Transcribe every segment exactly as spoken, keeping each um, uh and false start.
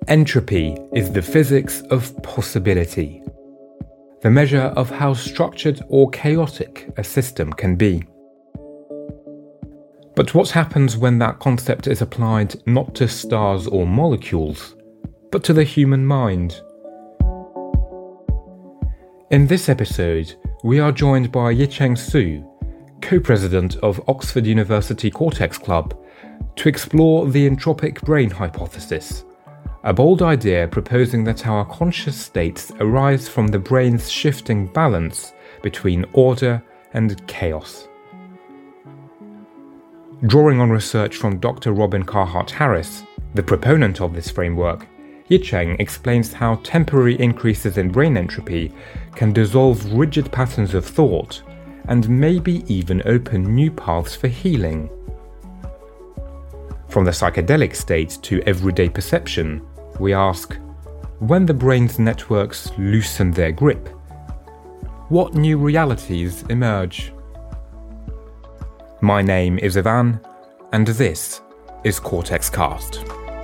Entropy is the physics of possibility, the measure of how structured or chaotic a system can be. But what happens when that concept is applied not to stars or molecules, but to the human mind? In this episode, we are joined by Yicheng Su, co-president of Oxford University Cortex Club, to explore the entropic brain hypothesis, a bold idea proposing that our conscious states arise from the brain's shifting balance between order and chaos. Drawing on research from Doctor Robin Carhart-Harris, the proponent of this framework, Yicheng explains how temporary increases in brain entropy can dissolve rigid patterns of thought and maybe even open new paths for healing. From the psychedelic state to everyday perception, we ask, when the brain's networks loosen their grip, what new realities emerge? My name is Ivan, and this is Cortex Cast.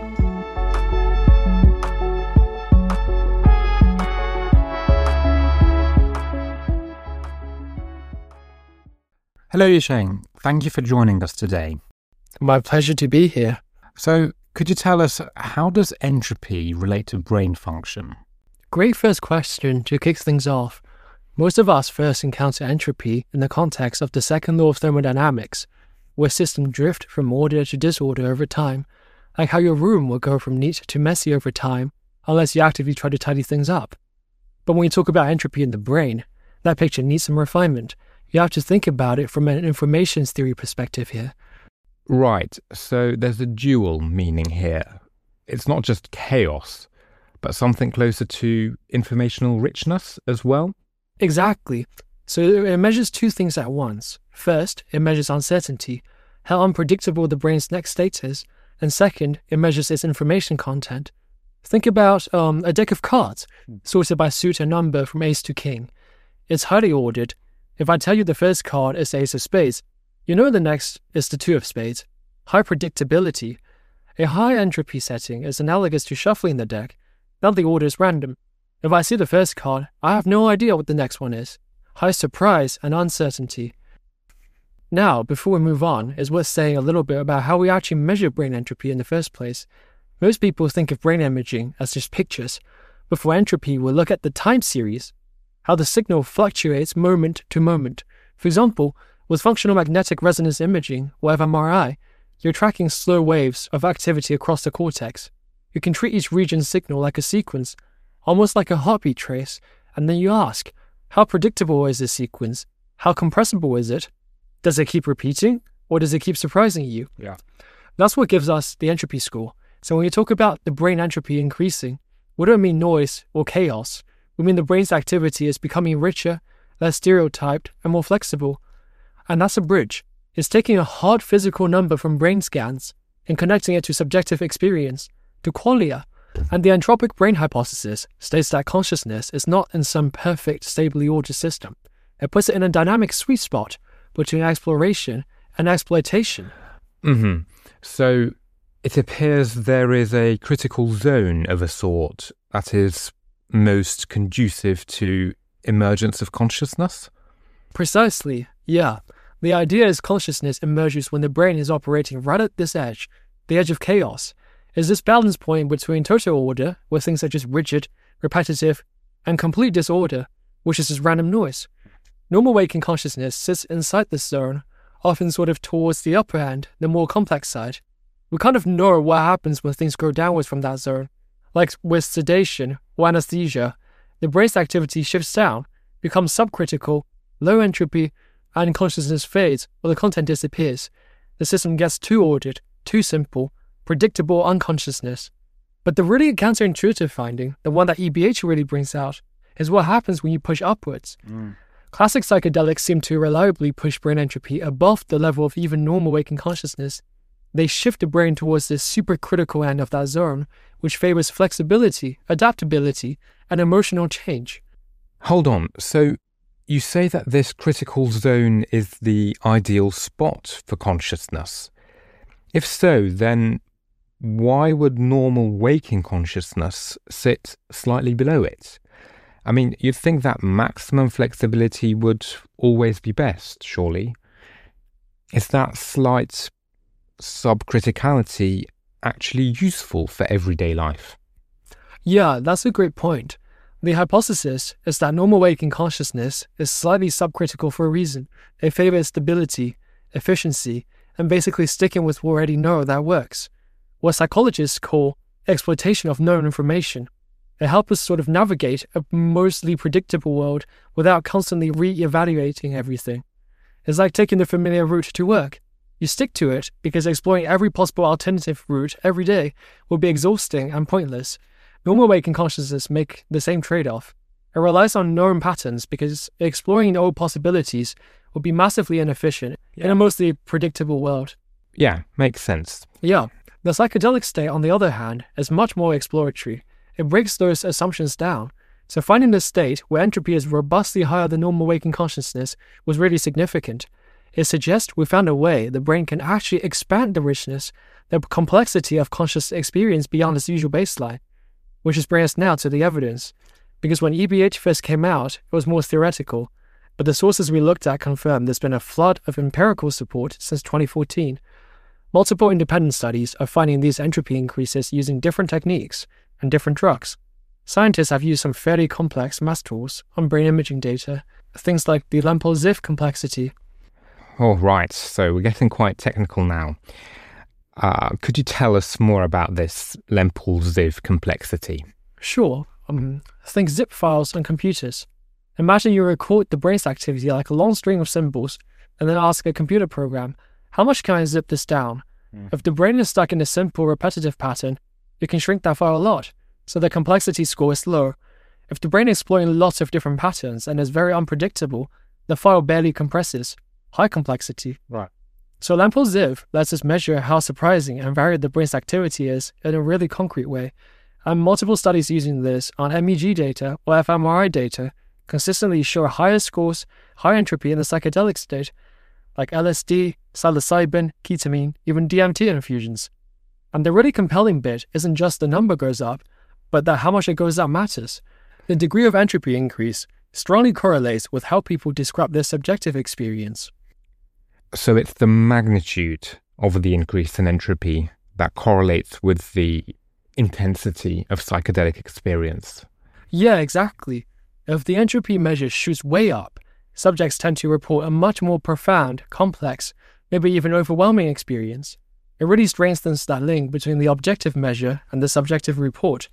Hello Yicheng, thank you for joining us today. My pleasure to be here. So, could you tell us, how does entropy relate to brain function? Great first question to kick things off. Most of us first encounter entropy in the context of the second law of thermodynamics, where systems drift from order to disorder over time, like how your room will go from neat to messy over time, unless you actively try to tidy things up. But when we talk about entropy in the brain, that picture needs some refinement. You have to think about it from an information theory perspective here. Right, so there's a dual meaning here. It's not just chaos, but something closer to informational richness as well? Exactly. So it measures two things at once. First, it measures uncertainty, how unpredictable the brain's next state is, and second, it measures its information content. Think about um, a deck of cards, sorted by suit and number from ace to king. It's highly ordered. If I tell you the first card is the ace of spades, you know the next is the two of spades. High predictability. A high entropy setting is analogous to shuffling the deck. Now the order is random. If I see the first card, I have no idea what the next one is. High surprise and uncertainty. Now, before we move on, it's worth saying a little bit about how we actually measure brain entropy in the first place. Most people think of brain imaging as just pictures, but for entropy, we'll look at the time series, how the signal fluctuates moment to moment. For example, with functional magnetic resonance imaging, or f M R I, you're tracking slow waves of activity across the cortex. You can treat each region's signal like a sequence, almost like a heartbeat trace, and then you ask, how predictable is this sequence? How compressible is it? Does it keep repeating, or does it keep surprising you? Yeah. That's what gives us the entropy score. So when we talk about the brain entropy increasing, we don't mean noise or chaos. We mean the brain's activity is becoming richer, less stereotyped, and more flexible. And that's a bridge. It's taking a hard physical number from brain scans and connecting it to subjective experience, to qualia. And the entropic brain hypothesis states that consciousness is not in some perfect, stably ordered system. It puts it in a dynamic sweet spot between exploration and exploitation. Mm-hmm. So it appears there is a critical zone of a sort that is most conducive to emergence of consciousness? Precisely, yeah. The idea is consciousness emerges when the brain is operating right at this edge, the edge of chaos. Is this balance point between total order, where things are just rigid, repetitive, and complete disorder, which is just random noise. Normal waking consciousness sits inside this zone, often sort of towards the upper end, the more complex side. We kind of know what happens when things go downwards from that zone. Like with sedation or anesthesia, the brain's activity shifts down, becomes subcritical, low entropy, and consciousness fades or the content disappears. The system gets too ordered, too simple, predictable unconsciousness. But the really counterintuitive finding, the one that E B H really brings out, is what happens when you push upwards. Mm. Classic psychedelics seem to reliably push brain entropy above the level of even normal waking consciousness. They shift the brain towards this supercritical end of that zone, which favors flexibility, adaptability, and emotional change. Hold on, so you say that this critical zone is the ideal spot for consciousness. If so, then why would normal waking consciousness sit slightly below it? I mean, you'd think that maximum flexibility would always be best, surely. Is that slight subcriticality actually useful for everyday life? Yeah, that's a great point. The hypothesis is that normal waking consciousness is slightly subcritical for a reason. It favors stability, efficiency, and basically sticking with what we already know that works. What psychologists call exploitation of known information. It helps us sort of navigate a mostly predictable world without constantly re-evaluating everything. It's like taking the familiar route to work. You stick to it because exploring every possible alternative route every day will be exhausting and pointless. Normal waking consciousness make the same trade-off. It relies on known patterns because exploring old possibilities will be massively inefficient yeah. in a mostly predictable world. Yeah, makes sense. Yeah. The psychedelic state, on the other hand, is much more exploratory. It breaks those assumptions down. So finding the state where entropy is robustly higher than normal waking consciousness was really significant. It suggests we found a way the brain can actually expand the richness, the complexity of conscious experience beyond its usual baseline, which is bringing us now to the evidence. Because when E B H first came out, it was more theoretical, but the sources we looked at confirm there's been a flood of empirical support since twenty fourteen. Multiple independent studies are finding these entropy increases using different techniques and different drugs. Scientists have used some fairly complex math tools on brain imaging data, things like the Lempel-Ziv complexity. Oh, right. So we're getting quite technical now. Uh, could you tell us more about this Lempel-Ziv complexity? Sure. Um, think zip files on computers. Imagine you record the brain's activity like a long string of symbols and then ask a computer program, how much can I zip this down? Mm. If the brain is stuck in a simple repetitive pattern, you can shrink that file a lot, so the complexity score is low. If the brain is exploring lots of different patterns and is very unpredictable, the file barely compresses, high complexity. Right. So Lempel-Ziv lets us measure how surprising and varied the brain's activity is in a really concrete way. And multiple studies using this on M E G data or f M R I data consistently show higher scores, high entropy in the psychedelic state, like L S D, psilocybin, ketamine, even D M T infusions. And the really compelling bit isn't just the number goes up, but that how much it goes up matters. The degree of entropy increase strongly correlates with how people describe their subjective experience. So it's the magnitude of the increase in entropy that correlates with the intensity of psychedelic experience. Yeah, exactly. If the entropy measure shoots way up, subjects tend to report a much more profound, complex, maybe even overwhelming experience. It really strengthens that link between the objective measure and the subjective report.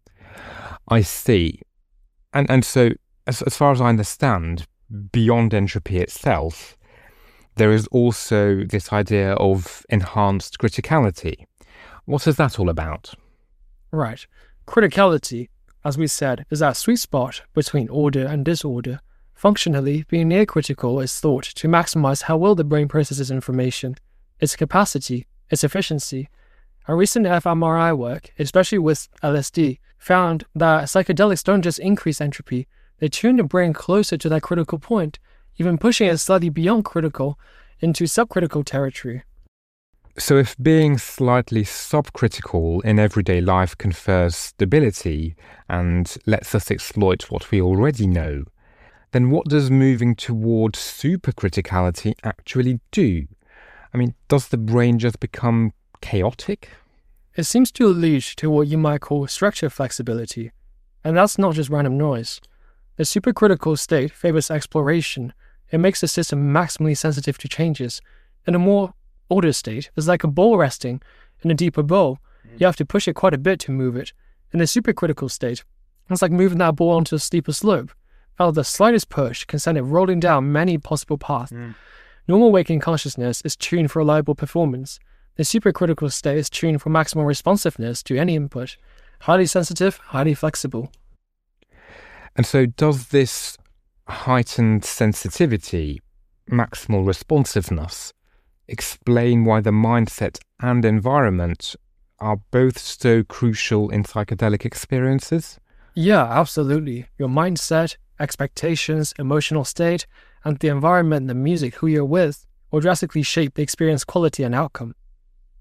I see. And and so, as, as far as I understand, beyond entropy itself, there is also this idea of enhanced criticality. What is that all about? Right. Criticality, as we said, is that sweet spot between order and disorder. Functionally, being near critical is thought to maximize how well the brain processes information, its capacity, its efficiency. Our recent f M R I work, especially with L S D, found that psychedelics don't just increase entropy, they tune the brain closer to that critical point, even pushing it slightly beyond critical into subcritical territory. So if being slightly subcritical in everyday life confers stability and lets us exploit what we already know, then what does moving towards supercriticality actually do? I mean, does the brain just become chaotic? It seems to allude to what you might call structure flexibility, and that's not just random noise. The supercritical state favors exploration. It makes the system maximally sensitive to changes. In a more ordered state, it's like a ball resting in a deeper bowl. You have to push it quite a bit to move it. In a supercritical state, it's like moving that ball onto a steeper slope. Now, the slightest push can send it rolling down many possible paths. Mm. Normal waking consciousness is tuned for reliable performance. The supercritical state is tuned for maximal responsiveness to any input. Highly sensitive, highly flexible. And so does this heightened sensitivity, maximal responsiveness, explain why the mindset and environment are both so crucial in psychedelic experiences? Yeah, absolutely. Your mindset, expectations, emotional state, and the environment and the music who you're with will drastically shape the experience quality and outcome.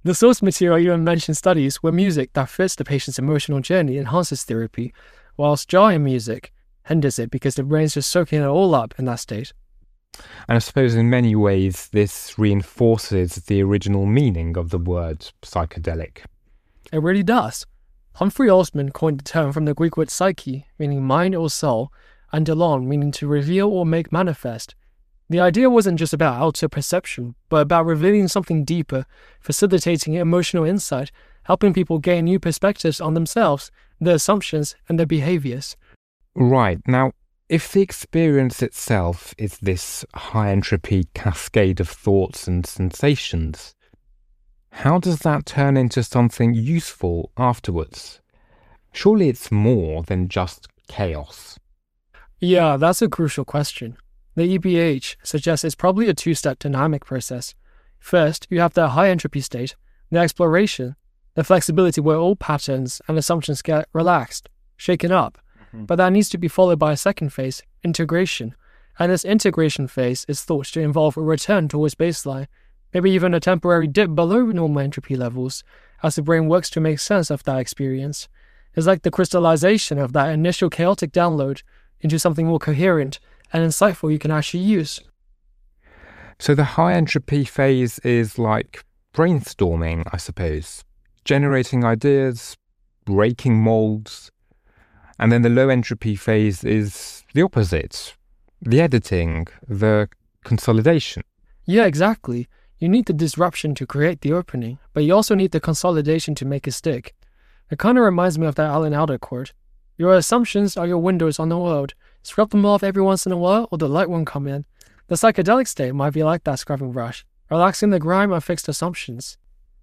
The source material even mentions studies where music that fits the patient's emotional journey enhances therapy, whilst jarring music hinders it because the brain's just soaking it all up in that state. And I suppose in many ways this reinforces the original meaning of the word psychedelic. It really does. Humphrey Osmond coined the term from the Greek word psyche, meaning mind or soul, and delon, meaning to reveal or make manifest. The idea wasn't just about outer perception, but about revealing something deeper, facilitating emotional insight, helping people gain new perspectives on themselves, their assumptions, and their behaviors. Right. Now, if the experience itself is this high-entropy cascade of thoughts and sensations, how does that turn into something useful afterwards? Surely it's more than just chaos. Yeah, that's a crucial question. The E B H suggests it's probably a two-step dynamic process. First, you have the high-entropy state, the exploration, the flexibility where all patterns and assumptions get relaxed, shaken up. Mm-hmm. But that needs to be followed by a second phase, integration. And this integration phase is thought to involve a return towards baseline, maybe even a temporary dip below normal entropy levels, as the brain works to make sense of that experience. It's like the crystallization of that initial chaotic download into something more coherent and insightful you can actually use. So the high entropy phase is like brainstorming, I suppose, generating ideas, breaking molds, and then the low entropy phase is the opposite, the editing, the consolidation. Yeah, exactly. You need the disruption to create the opening, but you also need the consolidation to make it stick. It kind of reminds me of that Alan Alda quote. Your assumptions are your windows on the world. Scrub them off every once in a while or the light won't come in. The psychedelic state might be like that scrubbing brush, relaxing the grime of fixed assumptions.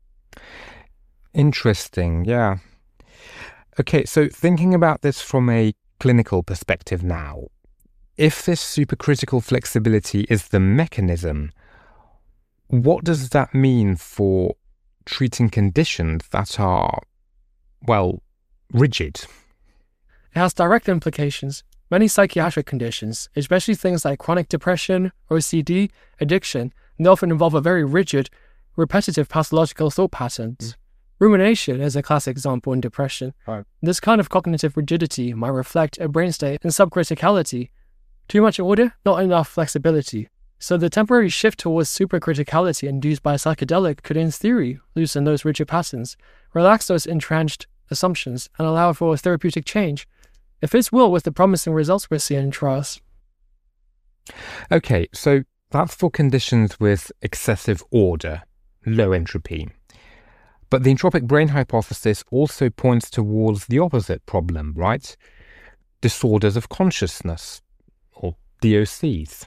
Interesting, yeah. Okay, so thinking about this from a clinical perspective now, if this supercritical flexibility is the mechanism, what does that mean for treating conditions that are, well, rigid? It has direct implications. Many psychiatric conditions, especially things like chronic depression, O C D, addiction, they often involve a very rigid, repetitive pathological thought patterns. Mm. Rumination is a classic example in depression. Right. This kind of cognitive rigidity might reflect a brain state in subcriticality. Too much order, not enough flexibility. So the temporary shift towards supercriticality induced by a psychedelic could, in theory, loosen those rigid patterns, relax those entrenched assumptions, and allow for a therapeutic change. It fits well with the promising results we're seeing in trials. Okay, so that's for conditions with excessive order, low entropy. But the entropic brain hypothesis also points towards the opposite problem, right? Disorders of consciousness, or D O Cs.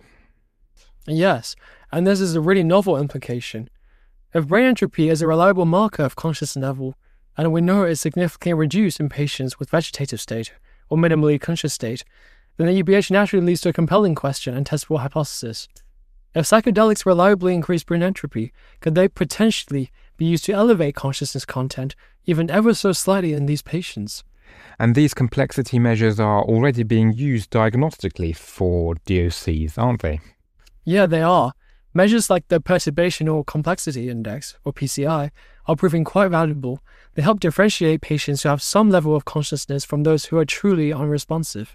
Yes, and this is a really novel implication. If brain entropy is a reliable marker of consciousness level, and we know it is significantly reduced in patients with vegetative state, or minimally conscious state, then the E B H naturally leads to a compelling question and testable hypothesis. If psychedelics reliably increase brain entropy, could they potentially be used to elevate consciousness content even ever so slightly in these patients? And these complexity measures are already being used diagnostically for D O Cs, aren't they? Yeah, they are. Measures like the Perturbational Complexity Index, or P C I, are proving quite valuable. They help differentiate patients who have some level of consciousness from those who are truly unresponsive.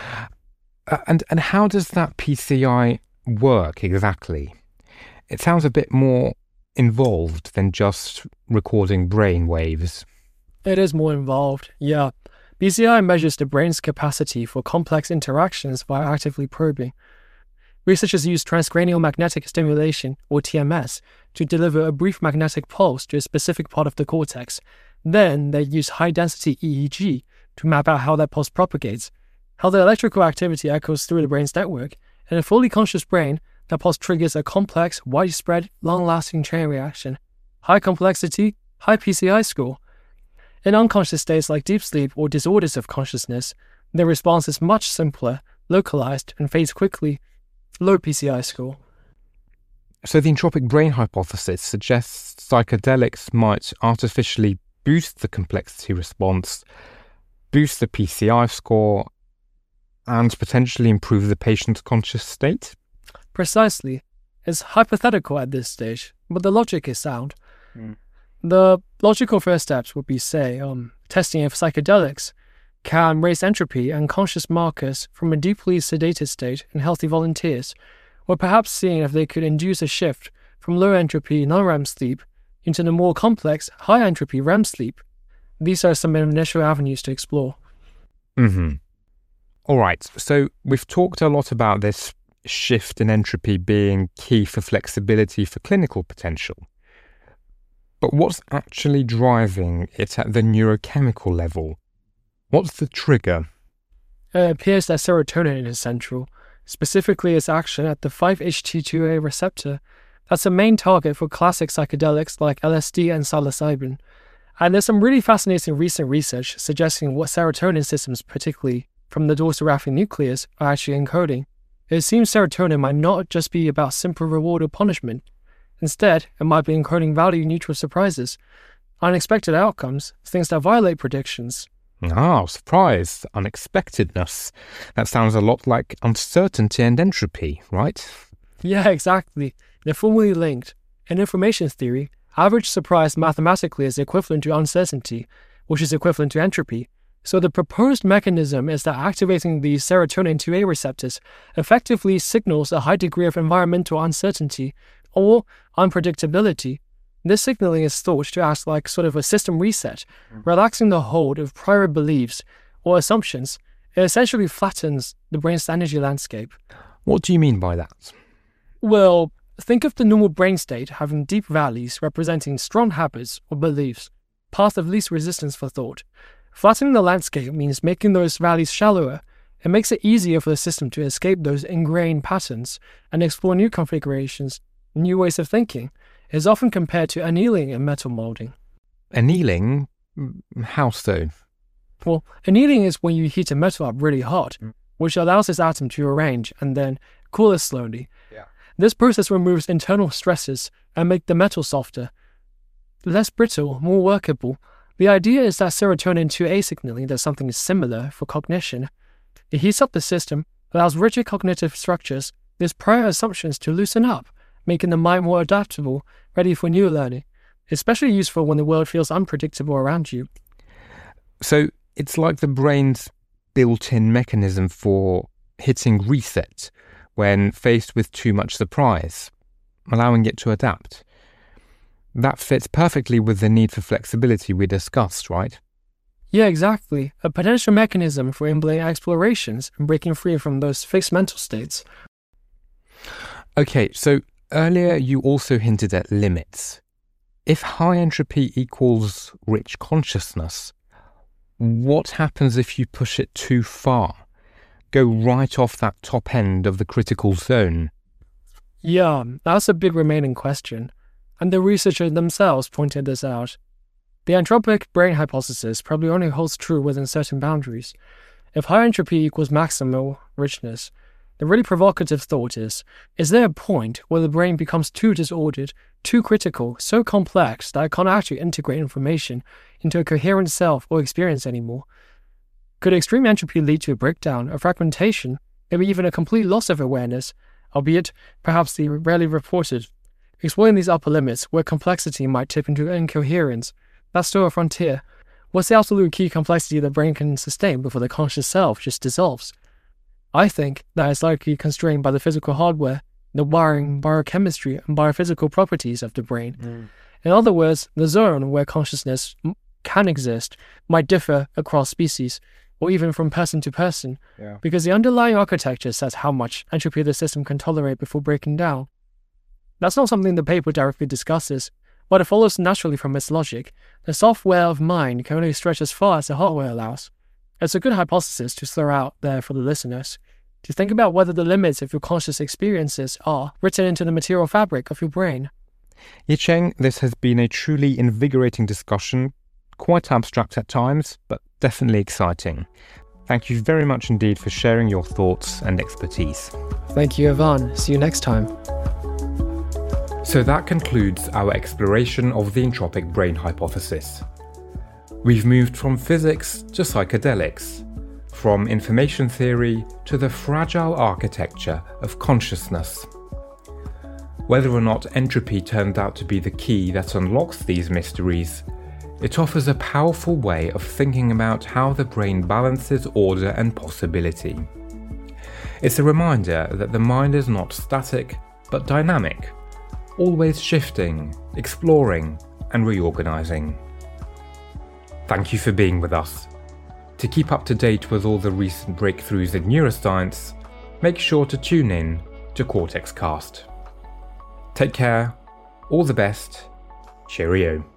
Uh, and, and how does that P C I work exactly? It sounds a bit more involved than just recording brain waves. It is more involved, yeah. P C I measures the brain's capacity for complex interactions by actively probing. Researchers use transcranial magnetic stimulation, or T M S, to deliver a brief magnetic pulse to a specific part of the cortex. Then they use high-density E E G to map out how that pulse propagates, how the electrical activity echoes through the brain's network. In a fully conscious brain, that pulse triggers a complex, widespread, long-lasting chain reaction. High complexity, high P C I score. In unconscious states like deep sleep or disorders of consciousness, the response is much simpler, localized, and fades quickly. Low P C I score. So the entropic brain hypothesis suggests psychedelics might artificially boost the complexity response, boost the P C I score, and potentially improve the patient's conscious state? Precisely. It's hypothetical at this stage, but the logic is sound. Mm. The logical first steps would be, say, um, testing if psychedelics can raise entropy and conscious markers from a deeply sedated state in healthy volunteers, or perhaps seeing if they could induce a shift from low entropy non-R E M sleep into the more complex high entropy R E M sleep. These are some initial avenues to explore. Mm-hmm. All right, so we've talked a lot about this shift in entropy being key for flexibility for clinical potential. But what's actually driving it at the neurochemical level? What's the trigger? It appears that serotonin is central, specifically its action at the five H T two A receptor. That's a main target for classic psychedelics like L S D and psilocybin. And there's some really fascinating recent research suggesting what serotonin systems, particularly from the dorsal-raphe nucleus, are actually encoding. It seems serotonin might not just be about simple reward or punishment. Instead, it might be encoding value-neutral surprises, unexpected outcomes, things that violate predictions. Ah, surprise, unexpectedness. That sounds a lot like uncertainty and entropy, right? Yeah, exactly. They're formally linked. In information theory, average surprise mathematically is equivalent to uncertainty, which is equivalent to entropy. So the proposed mechanism is that activating the serotonin two A receptors effectively signals a high degree of environmental uncertainty or unpredictability. This signaling is thought to act like sort of a system reset, relaxing the hold of prior beliefs or assumptions. It essentially flattens the brain's energy landscape. What do you mean by that? Well, think of the normal brain state having deep valleys representing strong habits or beliefs, path of least resistance for thought. Flattening the landscape means making those valleys shallower. It makes it easier for the system to escape those ingrained patterns and explore new configurations, new ways of thinking. It is often compared to annealing in metal molding. Annealing? How so? Well, annealing is when you heat a metal up really hot, which allows its atom to arrange and then cool it slowly. Yeah. This process removes internal stresses and makes the metal softer, less brittle, more workable. The idea is that serotonin two A signaling does something similar for cognition. It heats up the system, allows rigid cognitive structures, these prior assumptions to loosen up, making the mind more adaptable, ready for new learning, especially useful when the world feels unpredictable around you. So it's like the brain's built-in mechanism for hitting reset when faced with too much surprise, allowing it to adapt. That fits perfectly with the need for flexibility we discussed, right? Yeah, exactly. A potential mechanism for enabling explorations and breaking free from those fixed mental states. Okay, so earlier you also hinted at limits. If high entropy equals rich consciousness, what happens if you push it too far? Go right off that top end of the critical zone? Yeah, that's a big remaining question. And the researchers themselves pointed this out. The entropic brain hypothesis probably only holds true within certain boundaries. If high entropy equals maximal richness, the really provocative thought is, is there a point where the brain becomes too disordered, too critical, so complex that it can't actually integrate information into a coherent self or experience anymore? Could extreme entropy lead to a breakdown, a fragmentation, maybe even a complete loss of awareness, albeit perhaps the rarely reported? Exploring these upper limits, where complexity might tip into incoherence, that's still a frontier. What's the absolute key complexity the brain can sustain before the conscious self just dissolves? I think that is likely constrained by the physical hardware, the wiring, biochemistry, and biophysical properties of the brain. Mm. In other words, the zone where consciousness can exist might differ across species, or even from person to person, yeah. because the underlying architecture says how much entropy the system can tolerate before breaking down. That's not something the paper directly discusses, but it follows naturally from its logic. The software of mind can only stretch as far as the hardware allows. It's a good hypothesis to throw out there for the listeners, to think about whether the limits of your conscious experiences are written into the material fabric of your brain. Yicheng, this has been a truly invigorating discussion, quite abstract at times, but definitely exciting. Thank you very much indeed for sharing your thoughts and expertise. Thank you, Ivan. See you next time. So that concludes our exploration of the entropic brain hypothesis. We've moved from physics to psychedelics, from information theory to the fragile architecture of consciousness. Whether or not entropy turns out to be the key that unlocks these mysteries, it offers a powerful way of thinking about how the brain balances order and possibility. It's a reminder that the mind is not static, but dynamic, always shifting, exploring, and reorganizing. Thank you for being with us. To keep up to date with all the recent breakthroughs in neuroscience, make sure to tune in to Cortex Cast. Take care, all the best, cheerio.